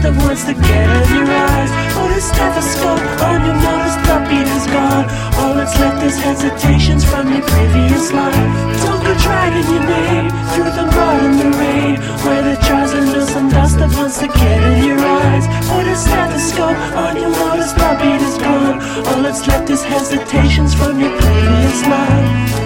that wants to get in your eyes. Put a stethoscope on your nose, the beat is gone. All that's left is hesitations from your previous life. Don't go dragging your name through the mud and the rain, where the jars and there's some dust that wants to get in your eyes. Put a stethoscope on your nose, the beat is gone. All that's left is hesitations from your previous life.